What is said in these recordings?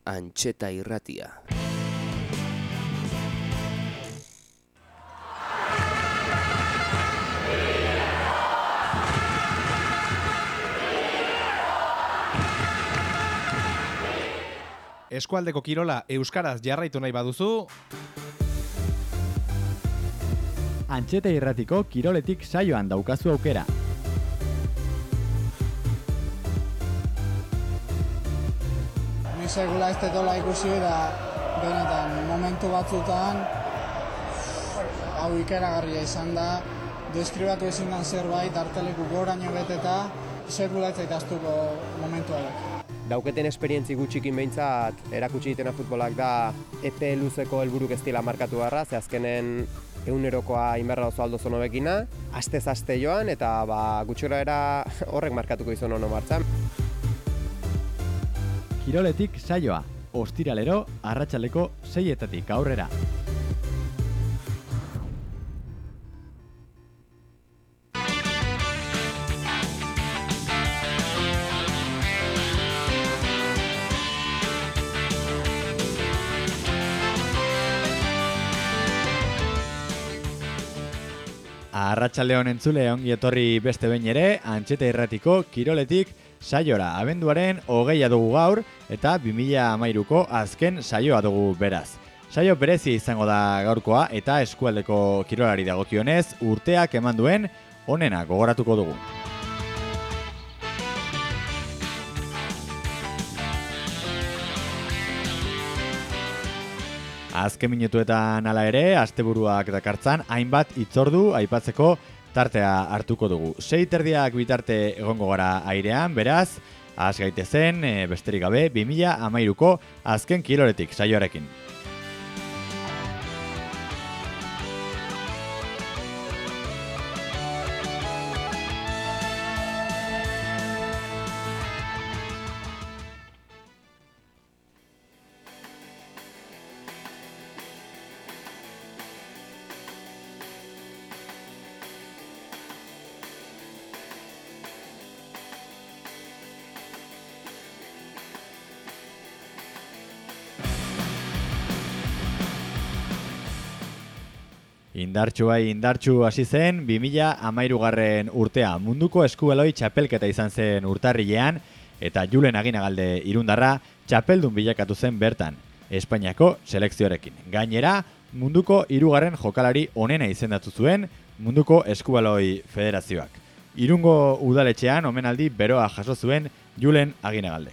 Antxeta Irratia. Eskualdeko kirola euskaraz jarraitu nahi baduzu, Antxeta Irratiko kiroletik saioan daukazu aukera. Ni segula ez detola ikusi da benetan momentu batzutan hau ikeragarria izan da, deskribatu ezin dan zerbait arteleku goraino beteta segula ez zaitaztuko momentu hauek. Dauketen esperientzi gutxikin behintzat erakutsi ditena futbolak da epe luzeko helburuk ez dela markatu beharra, ze azkenen egunerokoa inberra oso aldo zono bekina, astez aste joan eta gutxora era horrek markatuko izan ono martzan. Kiroletik saioa, ostiralero arratsaldeko 6:00 aurrera. Arratsalde on entzule, ongi etorri beste behin ere, Antxeta Irratiko kiroletik saiora. Abenduaren 20 dugu gaur eta 2013ko azken saioa dugu beraz. Saio berezi izango da gaurkoa eta eskualdeko kirolari dagokionez urteak eman duen onena gogoratuko dugu. Azken minutuetan hala ere, asteburuak dakartzan hainbat hitzordu aipatzeko tartea hartuko dugu. 6:30 bitarte egongo gara airean, beraz, has gaitezen, besterik gabe, 2013ko azken kiroletik saioarekin. Indartsu hasi zen 2013 urtea. Munduko eskubaloi txapelketa izan zen urtarrilean eta Julen Aginagalde irundarra txapeldun bilakatu zen bertan, Espainiako selekzioarekin. Gainera, munduko 3. jokalari onena izendatu zuen Munduko Eskubaloi Federazioak. Irungo udaletxean omenaldi beroa jaso zuen Julen Aginagaldek.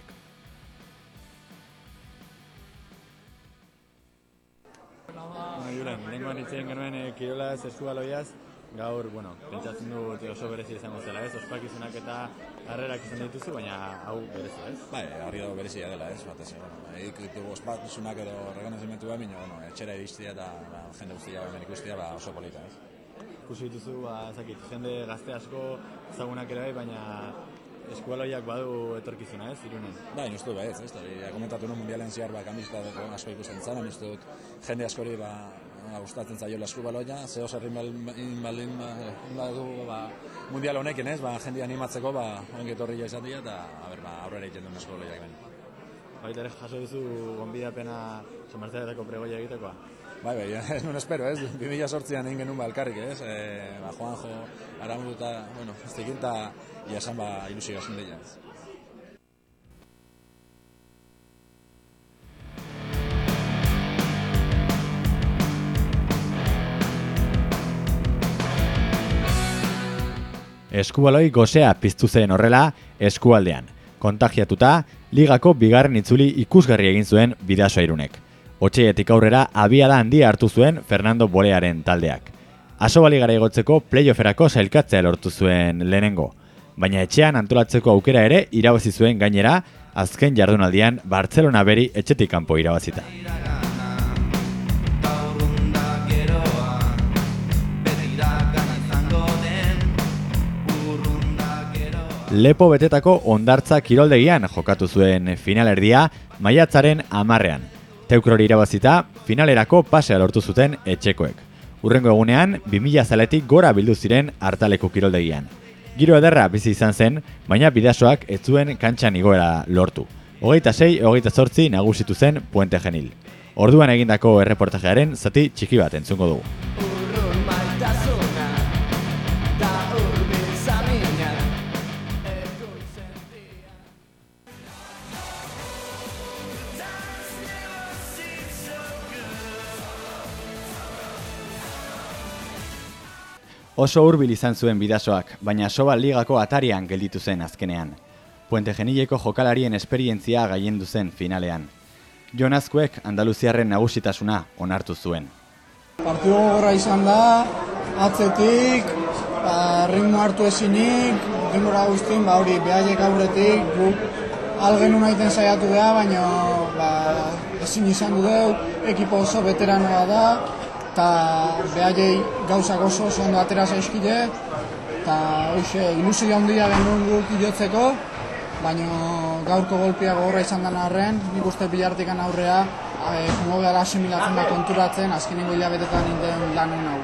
Julen, lehenkoan itzen genuen kirolaz, eskubaloiaz, gaur, pentsatzen dut oso berezi izango zela, ez? Ospakizunak eta harrerak izan dituzu, baina hau berezi, ez? Bai, harri dago berezia dela, ez? Batez, ditugu ospakizunak edo rekonozimentu behar, etxera iristia eta jende guztia hemen ikustia oso polita, ez? Ikusi dituzu, jende gazte asko ezagunak ere bai, baina eskubaloiak badu etorkizuna, ez, Irunen? Bai, uste dut, ez, komentatu nuen mundialen zehar kamiseta asko ikusten zan, uste dut jende askori gustatzen zaiola eskubaloia, zeo zerrin baldin badu mundial honekin, ez, jende animatzeko ongi etorria izatea eta aurrera egiten duen eskubaloiak ben. Baita ere jaso duzu gonbidapena Somertzeretako pregoia egitekoa? Bai, ez nuen espero, ez, 2008an egin genuen elkarrik, ez, Juanjo, Araundu eta, ez tekinta iasan ilusio gasun deia, ez. Eskubaloi gozea piztu zen horrela eskualdean. Kontagiatuta, ligako bigarren itzuli ikusgarri egin zuen Bidasoa Irunek. Otsailetik aurrera abiada handia hartu zuen Fernando Bolearen taldeak. Asobaligara igotzeko playofferako sailkatzea lortu zuen lehenengo. Baina etxean antolatzeko aukera ere irabazi zuen gainera, azken jardunaldian Bartzelona beri etxetik kanpo irabazita. Lepo betetako hondartza kiroldegian jokatu zuen finalerdia maiatzaren 10ean. Teukrori irabazita, finalerako pasea lortu zuten etxekoek. Hurrengo egunean, 2000 zaletik gora bildu ziren hartaleko kiroldegian. Giro ederra bizi izan zen, baina Bidasoak ez zuen kantxan igoera lortu. 26-28 nagusitu zen Puente Genil. Orduan egindako erreportajearen zati txiki bat entzungo dugu. Oso hurbil izan zuen Bidasoak, baina Soba Ligako atarian gelditu zen azkenean. Puente Genileko jokalarien esperientzia gailendu zen finalean. Jon Azkuek Andaluziarren nagusitasuna onartu zuen. Partidu gogorra izan da, atzetik, ritmo hartu ezinik, denbora guztien, hori behaiek aurretik, guk algenu nahiten saiatu beha, baina ezin izan du deu, ekipo oso veteranoa da, eta behaiei gauzak oso ondo atera zaizkide, eta ilusio handia genuen guk idotzeko, baina gaurko golpea gogorra izan den arren, nik uste bilartikan aurrea, jongo gara asimilatzen da konturatzen, azkenengo hilabetetan inden lan hau.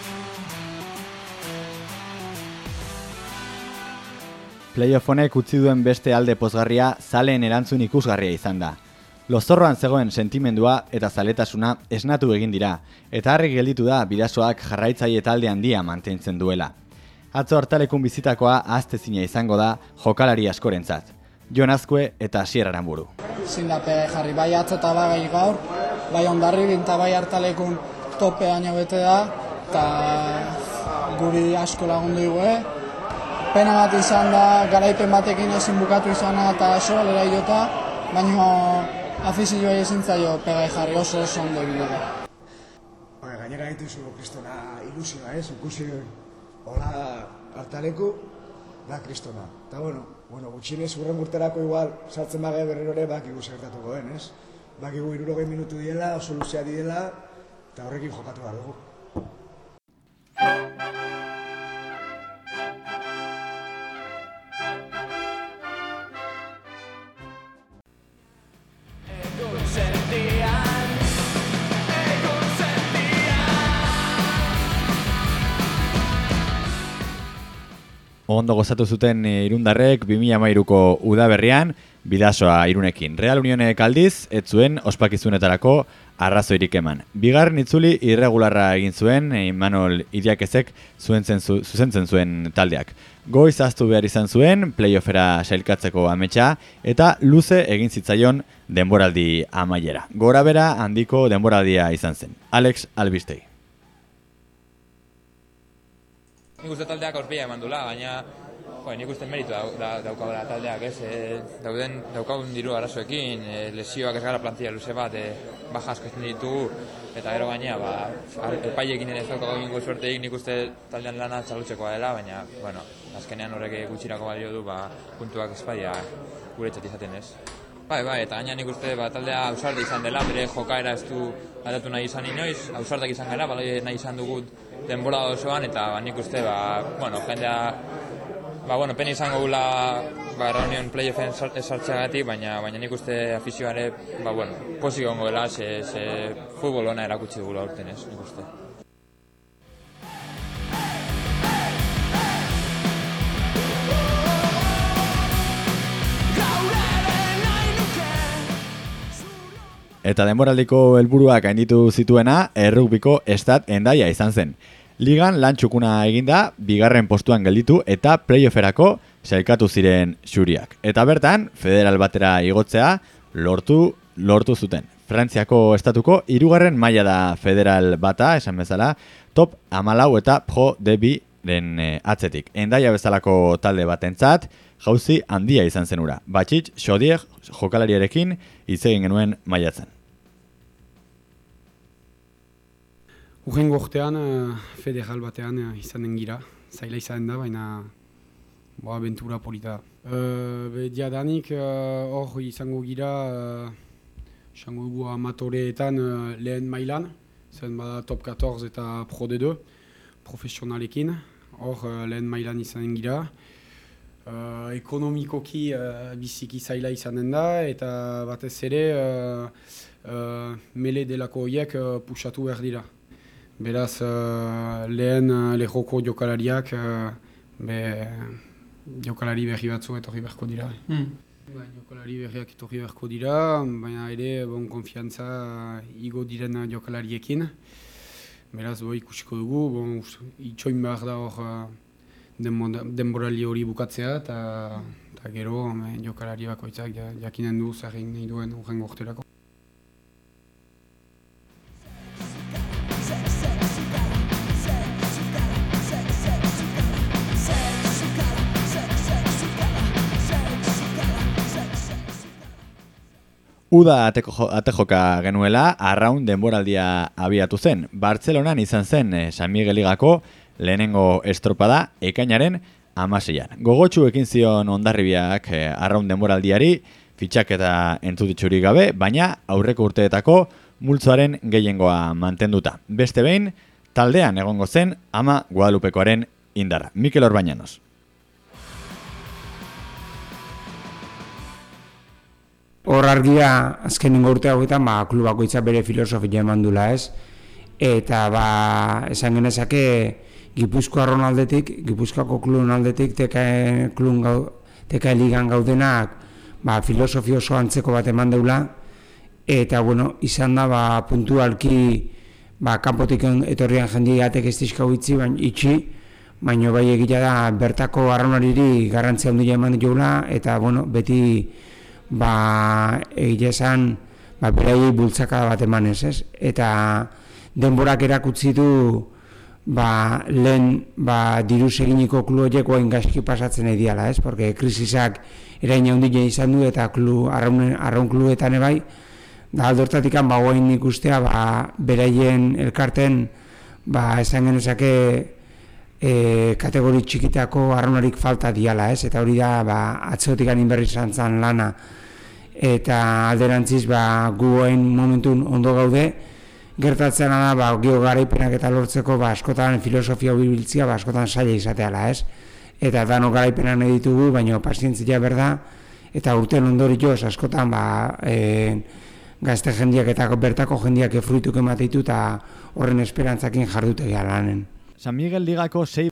Playoff honek utzi duen beste alde pozgarria zaleen erantzun ikusgarria izan da. Lozorroan zegoen sentimendua eta zaletasuna esnatu egin dira, eta harrik gelditu da Bidasoak jarraitzaile talde handia mantentzen duela. Atzo Hortalekun bizitakoa ahaztezina izango da jokalari askorentzat. Jon Azkue eta Asier Aranburu. Zindape jarri bai atzo eta bai gaur, bai Hondarribin eta bai Hortalekun topean bete da, eta guri asko lagundu dugu. Pena bat izan da, garaipen batekin ezin bukatu izana eta sobalera jota, baina afizioa ezin zaio pegai jarri oso ondo egile da. Gainera dituzu kristona ilusioa, ikusi hola Hortaleku da kristona. Eta gutxinez urren urterako igual sartzen bagai berriro ere bakigu zertatuko den, ez? Bakigu 60 minutu diela, oso luzea diela, eta horrekin jokatu behar dugu. Ondo gozatu zuten irundarrek 2013ko udaberrian Bidasoa Irunekin. Real Unionek aldiz, ez zuen ospakizunetarako arrazoirik eman. Bigarren itzuli irregularra egin zuen, Imanol Iriakezek zuzentzen zuen taldeak. Goiz ahaztu behar izan zuen, playoffera sailkatzeko ametsa, eta luze egin zitzaion denboraldi amaiera. Gorabera handiko denboraldia izan zen. Alex Albistegi. Nik uste taldeak aurpila eman dula, baina nik uste meritu daukagula taldeak, daukagun diru arazoekin, lesioak ez gara plantilla luze bat, baja askoetzen ditugu, eta gero gainea, epaiekin ez daukago ingo suerteik, nik uste taldean lana txalutzekoa dela, baina, azkenean horrek gutxirako balio du, puntuak espadia guretzat izaten ez. Bai, eta gaina nik uste taldea ausarda izan dela, bere jokaera ez du aldatu nahi izan inoiz, ausardak izan gara, baloi nahi izan dugu denbora osoan, eta nik uste, jendea, pena izango gula Reunion playoffen sartzeagatik, baina nik uste afizioare, pozik gongo dela, ze futbol ona erakutsi dugula urten ez, nik uste. Eta denboraldiko helburuak gainditu zituena errugbiko Estat Hendaia izan zen. Ligan lan txukuna eginda, bigarren postuan gelditu eta playofferako sailkatu ziren xuriak. Eta bertan, federal batera igotzea lortu zuten. Frantziako estatuko 3. maila da federal bata, esan bezala, top 14 eta Pro D2-ren atzetik. Hendaia bezalako talde batentzat, jauzi handia izan zen ura. Batxitx, Xodier jokalariarekin hitz egin genuen maiatzen. Urrengo urtean, federal batean izanen gira, zaila izanen da, baina abentura polita. Diadanik hor izango gira, izango dugu amatoreetan lehen mailan, zen bada top 14 eta Pro D2, profesionalekin, hor lehen mailan izanen gira. Ekonomikoki biziki zaila izanen da, eta batez ere mele delako horiek pusatu behar dira. Beraz, lehen lehoko jokalariak, jokalari berri batzu etorri beharko dira. Jokalari berriak etorri beharko dira, baina ere konfiantza igo diren jokalariekin. Beraz, ikusiko dugu, itxoin behar da hor denborali hori bukatzea, eta gero jokalari bakoitzak jakinen du zer egin nahi duen urrengo urterako. Uda atejoka genuela, arraun denboraldia abiatu zen. Bartzelonan izan zen San Miguel Ligako lehenengo estropada ekainaren 16an. Gogotsu ekin zion Hondarribiak arraun denboraldiari, fitxaketa entzutitxurik gabe, baina aurreko urteetako multzoaren gehiengoa mantenduta. Beste behin, taldean egongo zen Ama Guadalupekoaren indarra. Mikel Orbañanos. Hor argia azkenengo urte hauetan klubakoitza bere filosofia eman dula, ez? Eta esan genezake Gipuzkoarron aldetik, Gipuzkoako klubun aldetik, teka ligan gaudenak filosofia oso antzeko bat eman deula, eta izan da puntualki kanpotik etorrian jendiatek ez dizkau itxi, baina bai egia da bertako arraunariri garrantzia handia eman diola, eta beti egia esan beraiei bultzakada bat emanez, ez? Eta denborak erakutsi du lehen diruz eginiko kluboiek oain gaizki pasatzen ediala, ez? Porque krisisak eraina handia izan du eta arraun klubetan ebai, da aldortatik oain ikustea beraien elkarten esan genezake kategori txikitako arraunarik falta diala, ez? Eta hori da atzotik inberri izan zen lana. Eta alderantziz guen momentun ondo gaude, gertatzen da gio garaipenak eta lortzeko askotan filosofia bibiltzia askotan saia izateala, ez? Eta danok garaipenak nahi ditugu, baina pazientzia berda, eta urten ondorioz askotan gazte jendiak eta bertako jendiak fruituk emateitu eta horren esperantzakin jardutegia lanen. San Miguel Ligako 6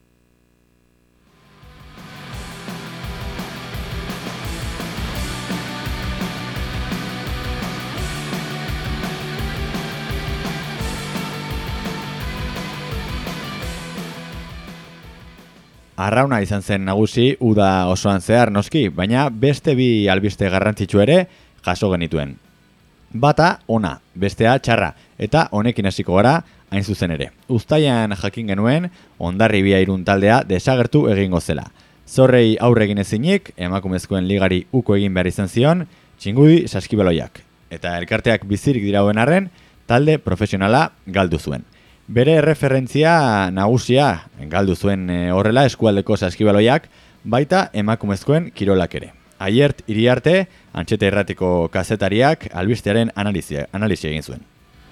Arrauna izan zen nagusi uda osoan zehar noski, baina beste bi albiste garrantzitsu ere jaso genituen. Bata ona, bestea txarra, eta honekin hasiko gara hain zuzen ere. Uztaian jakin genuen Hondarribia Irun taldea desagertu egingo zela. Zorrei aurre egin ezinik, emakumezkoen ligari uko egin behar izan zion, Txingudi Saskibaloiak. Eta elkarteak bizirik dirauen arren, talde profesionala galdu zuen. Bere referentzia nagusia galdu zuen horrela eskualdeko Saskibaloiak, baita emakumezkoen kirolak ere. Aiert Iriarte, Antxeta Irratiko kazetariak albistearen analizia egin zuen.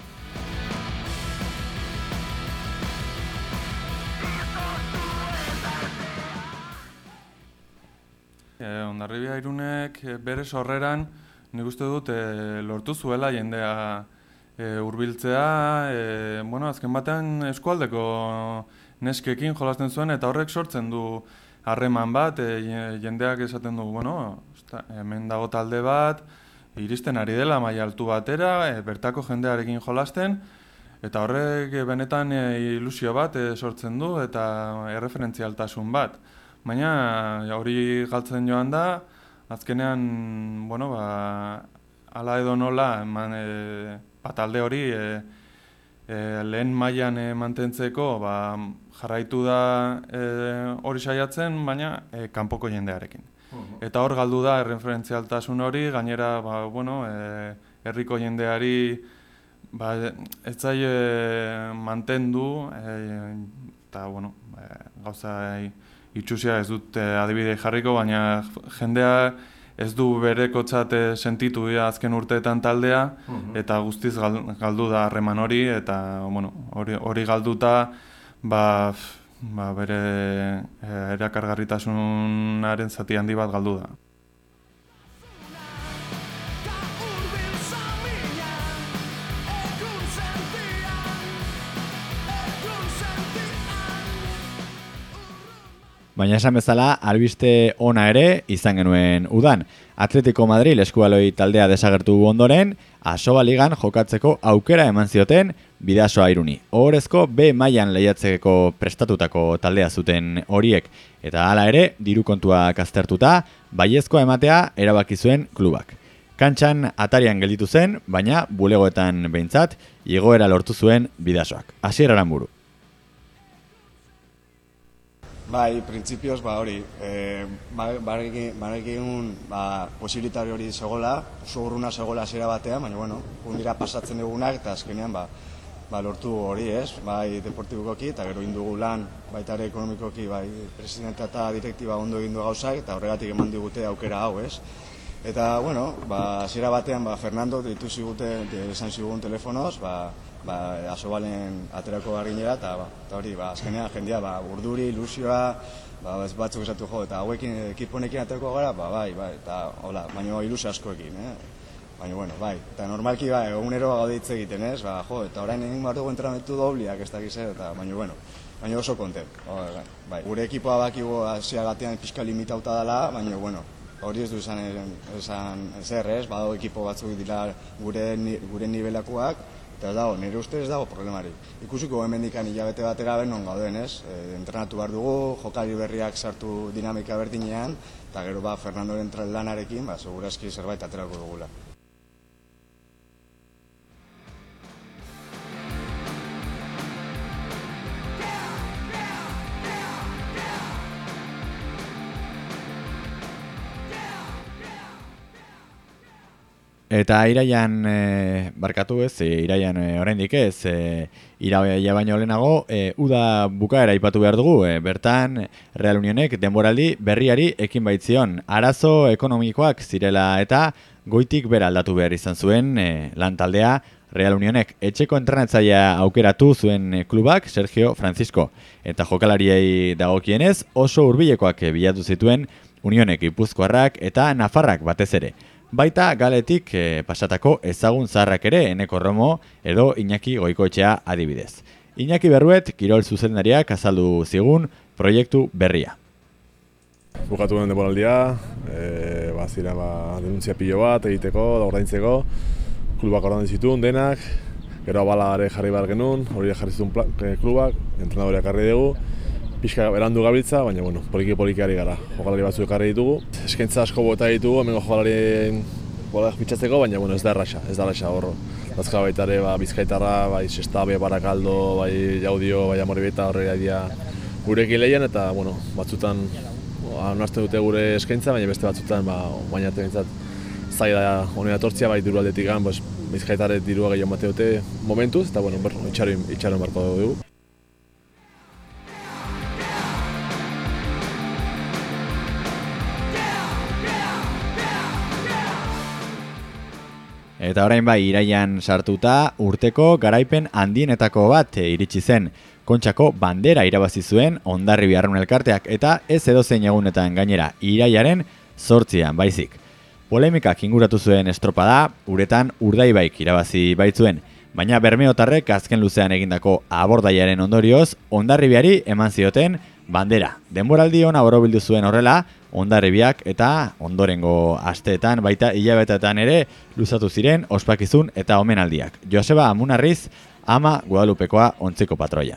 Hondarribia Irunek bere sorreran nik uste dut lortu zuela jendea hurbiltzea, azken batean eskualdeko neskekin jolasten zuen eta horrek sortzen du harreman bat, jendeak esaten du, hemen dago talde bat, iristen ari dela maila altu batera, bertako jendearekin jolasten, eta horrek benetan ilusio bat sortzen du eta erreferentzialtasun bat. Baina hori galtzen joan da, azkenean, ala edo nola, talde hori lehen mailan mantentzeko jarraitu da hori saiatzen, baina kanpoko jendearekin. Eta hor galdu da erreferentzialtasun hori, gainera herriko jendeari ez zaie mantendu, eta gauza itxusia ez dut adibide jarriko, baina jendea ez du berekotzat sentitu azken urteetan taldea, eta guztiz galdu da harreman hori, eta hori galduta bere erakargarritasunaren zati handi bat galdu da. Baina esan bezala, albiste ona ere izan genuen udan. Atletico Madrid eskubaloi taldea desagertu ondoren, Asoba Ligan jokatzeko aukera eman zioten Bidasoa Iruni. Ohorezko B mailan lehiatzeko prestatutako taldea zuten horiek. Eta hala ere, diru kontuak aztertuta, baiezkoa ematea erabaki zuen klubak. Kantxan atarian gelditu zen, baina bulegoetan behintzat, igoera lortu zuen Bidasoak. Asier Aramburu. Bai, printzipioz, hori, barekin posibilitari hori zegoela, oso urruna zegoela hasiera batean, baina, gundira pasatzen dugunak, eta azkenean, lortu hori, ez, bai, deportibukoki, eta gero indugu lan, baita ere ekonomikoki, bai, presidenta eta direktiba ondo egin du gauzak, eta horregatik eman digute aukera hau, ez. Eta, hasiera batean, Fernando, deitu ziguten, esan zigun telefonoz, Asobalen aterako garrinera, eta hori, azkenean jendea, urduri, ilusioa, batzuk esatu jo, eta hauekin, ekiponekin aterako gara, bai, eta, hola, baina ilusio askoekin, baina, bai, eta normalki, egunero gaude hitz egiten, ez, eta orain egin behar dugu entrenamentu dobliak, ez dakiz, eta, baina oso kontent, bai, gure ekipoa bakigu hasiera batean pixka limitauta dela, baina, hori ez du esan zer, ez, badago ekipo batzuk dira gure nibelakoak, eta dago, nire ustez ez dago problemari. Ikusiko hemendikan hilabete batera non gauden, ez? Entrenatu behar dugu, jokari berriak sartu dinamika berdinean, eta gero Fernandoren lanarekin, segurazki zerbait aterako dugula. Eta iraian, barkatu ez, iraian oraindik ez, iraia baino lehenago, uda bukaera aipatu behar dugu, bertan Real Unionek denboraldi berriari ekin baitzion. Arazo ekonomikoak zirela eta goitik bera aldatu behar izan zuen lan taldea Real Unionek. Etxeko entrenatzailea aukeratu zuen klubak Sergio Francisco. Eta jokalariei dagokienez oso hurbilekoak bilatu zituen Unionek Gipuzkoarrak eta Nafarrak batez ere. Baita galetik pasatako ezagun zaharrak ere Eneko Romo edo Iñaki Goikoetxea adibidez. Iñaki Berruet kirol zuzendariak azaldu zigun proiektu berria. Bukatu den denboraldia, zira denuntzia pilo bat egiteko, ordaintzeko, klubak ordain zituen denak, gero abalare jarri behar genuen, hori jarri zituen klubak, entrenadoreak jarri dugu, pixka berandu gabiltza, baina poliki ari gara. Jokalari batzuk ekarri ditugu. Eskaintza asko bota ditugu, hemengo jokalarien bolak pitzatzeko, baina ez da erraxa hor. Dazka baita ere, Bizkaitarra, bai Sestabe, Barakaldo, bai Jaudio, bai Amoribeta horrela dira gurekin lehian, eta batzutan onartzen dute gure eskaintza, baina beste batzutan, baina atentzat zaila da honera tortzia, bai diru aldetik gan, Bizkaitarre dirua gehiago mate dute momentuz, eta itxaron barko dugu. Eta orain iraian sartuta urteko garaipen handienetako bat iritsi zen. Kontxako bandera irabazi zuen Hondarribia Arraun Elkarteak eta ez edozein egunetan gainera iraiaren 8an baizik. Polemikak inguratu zuen estropada, uretan Urdaibaik irabazi baitzuen, baina bermeotarrek azken luzean egindako abordaiaren ondorioz Hondarribiari eman zioten bandera. Denboraldi ona borobildu zuen horrela, Hondarribiak eta ondorengo asteetan baita hilabeteetan ere luzatu ziren ospakizun eta omenaldiak. Joseba Amunarriz, ama Guadalupekoa ontziko patroia.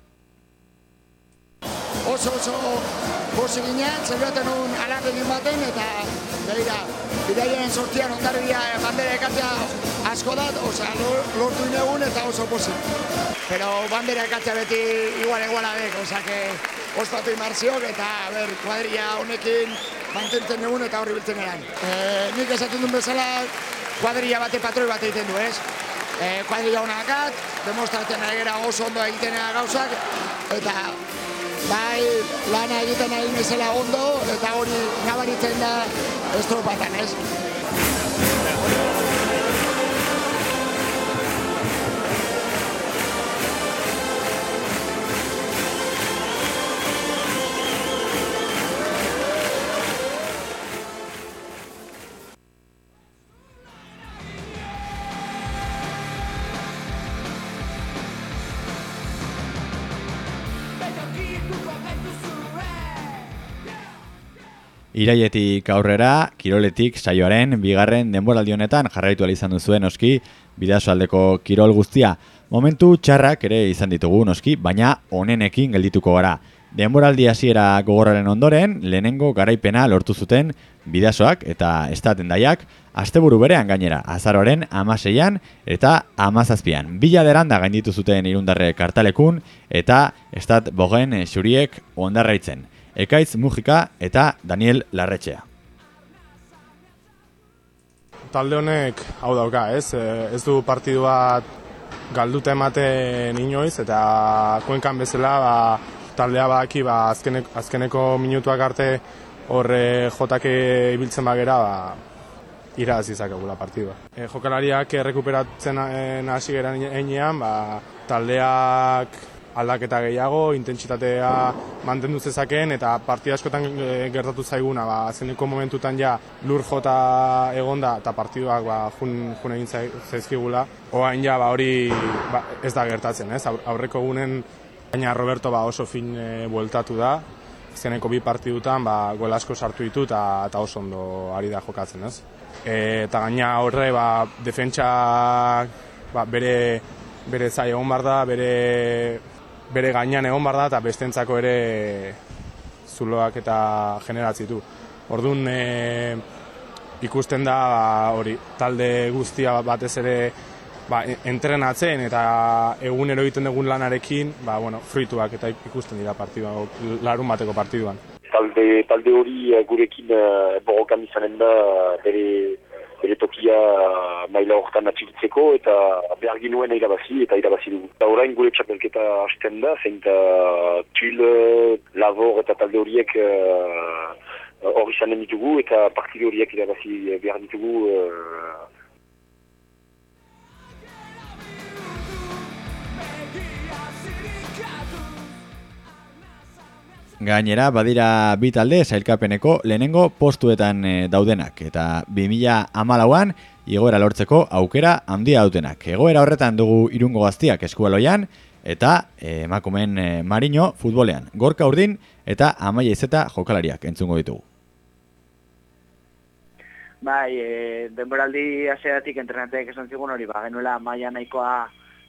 Oso posi ginen, zerbaten un alardekin baten eta behira, bidaien sortian Hondarribia bandera ekatzea asko dat, lortu inegun eta oso posi. Pero bandera ekatzea beti igual dek, ospatu imarziok eta kuadria honekin mantentzen egun eta horri biltzen eran. Nik esaten duen bezala kuadria bate patroi bat egiten du, ez? Kuadria honakat, demostratzen egera oso ondo egiten gauzak, eta bai lana egiten ari nezela ondo, eta hori nabaritzen da estropatan, ez? Irailetik aurrera, kiroletik saioaren bigarren denboraldi honetan jarraitu ahal izan duzuen noski Bidasoaldeko kirol guztia. Momentu txarrak ere izan ditugu noski, baina onenekin geldituko gara. Denboraldi hasiera gogorraren ondoren, lehenengo garaipena lortu zuten Bidasoak eta Estat Hendaiak, asteburu berean gainera, azaroaren 16an eta 17an. Bila deranda gainditu zuten Irundarre Kartalekun eta Estat Bogen xuriek Ondarraitzen. Ekaitz Mujika eta Daniel Larretxea. Talde honek hau dauka, ez? Ez du partidu bat galduta ematen inoiz, eta Kuenkan bezala taldea badaki azkeneko minutuak arte horre jotake ibiltzen bagera iraz izakegula partidua. Jokalariak errekuperatzen hasi geran einean, taldeak aldaketa gehiago, intentsitatea mantendu zezakeen, eta partida askotan gertatu zaiguna, azkeneko momentutan ja lur jota egonda eta partiduak jun egin zaizkigula. Oain ja hori ez da gertatzen, ez? Aurreko egunen baina Roberto oso fin bueltatu da. Azkeneko 2 partidutan gol asko sartu ditu eta oso ondo ari da jokatzen, ez? Eta gaina horre defentsa bere zai egon bar da, bere gainean egon bar da, eta bestentzako ere zuloak eta generatzitu. Orduan ikusten da hori talde guztia batez ere entrenatzen eta egunero egiten dugun lanarekin fruituak eta ikusten dira partidua, larun bateko partiduan. Talde hori gurekin borrokan izanen da bere tokia maila horretan atxikitzeko eta behar ginuen irabazi dugu. Eta orain gure txapelketa hasten da, zein Tuil, Labor eta talde horiek hori izanen ditugu eta partidu horiek irabazi behar ditugu. Gainera, badira 2 talde sailkapeneko lehenengo postuetan daudenak, eta 2014an igoera lortzeko aukera handia dutenak. Egoera horretan dugu Irungo Gaztiak Eskubaloian, eta emakumeen Marino futbolean. Gorka Urdin eta Amaia Izeta jokalariak entzungo ditugu. Denboraldi hasieratik entrenateek esan zigun hori, genuela maila nahikoa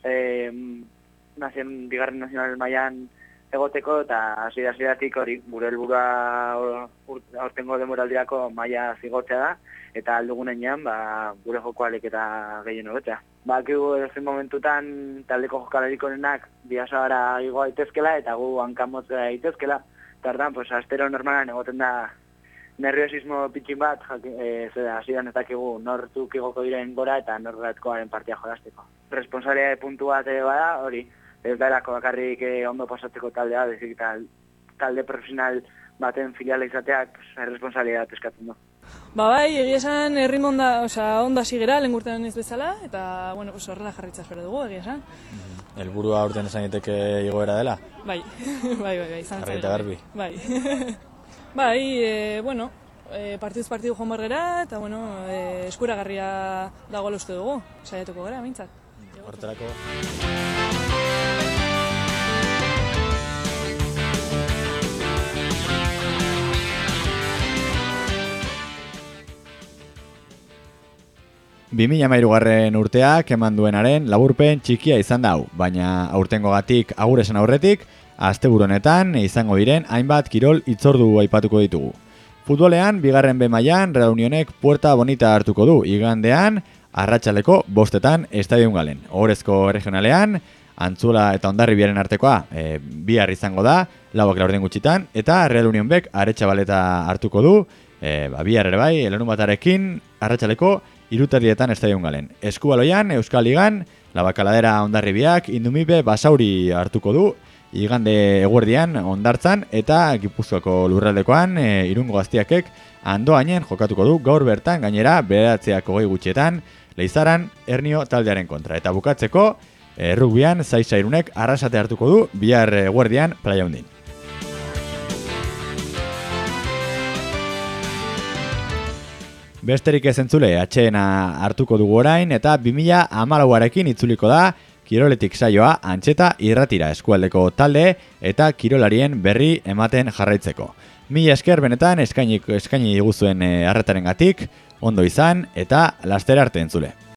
bigarren nazional mailan egoteko, eta hasieratik hori gure helburua aurtengo denboraldirako maila zigotzea da, eta aldugunean gure joko alik eta gehien hobetzea. Bakigu edozein momentutan taldeko jokalarik onenak Bidasoara igo daitezkela eta gu hankamotzea daitezkela. Tardan, astero normalan egoten da nerviosismo pitxin bat, hasieran ez dakigu nortzuk igoko diren gora eta norratkoaren partia jolasteko. Responsabilitate puntu bat bada, hori, ez da erako bakarrik ondo pasatzeko taldea, bezik talde profesional baten filiala izateak responsabilitate eskatzen du. Egia esan erritmo onda zigera, lehen urtean ez bezala, eta horrela jarritza espero dugu, egia esan. Helburua urtean esan diteke igoera dela? Bai, izan zen. Argita garbi? Partiduz partidu joan bargera, eta eskuragarria dago uste dugu, saiatuko gara, mintzat. Hortelako... ...2013 urteak eman duenaren laburpen txikia izan dau, baina aurtengogatik agur esan aurretik, asteburu honetan izango diren hainbat kirol hitzordu aipatuko ditugu. Futbolean, bigarren B mailan Real Unionek Puerta Bonita hartuko du, igandean arratsaleko 5etan Estadion Galen. Ohorezko regionalean, Antzuola eta Hondarribiaren artekoa bihar izango da, 4:00 gutxitan, eta Real Union Bek Aretxabaleta hartuko du, bihar ere bai, larunbatarekin arratsaleko 3:00 Estadion Galen. Eskubaloian, Euskal Ligan, Labakaladera Hondarribiak Indumibe Basauri hartuko du, igande eguerdian Hondartzan eta Gipuzkoako lurraldekoan Irungo Gaztiakek Andoainen jokatuko du gaur bertan, gainera 9:20 gutxietan Leizaran Ernio taldearen kontra. Eta bukatzeko rugbyan Zaiza Irunek Arrasate hartuko du bihar eguerdian Playa Undin. Besterik ez entzule, atxeena hartuko dugu orain eta 2014arekin itzuliko da Kiroletik saioa Antxeta irratira eskualdeko talde eta kirolarien berri ematen jarraitzeko. Mila esker benetan eskaini diguzuen arretarengatik, ondo izan eta laster arte entzule.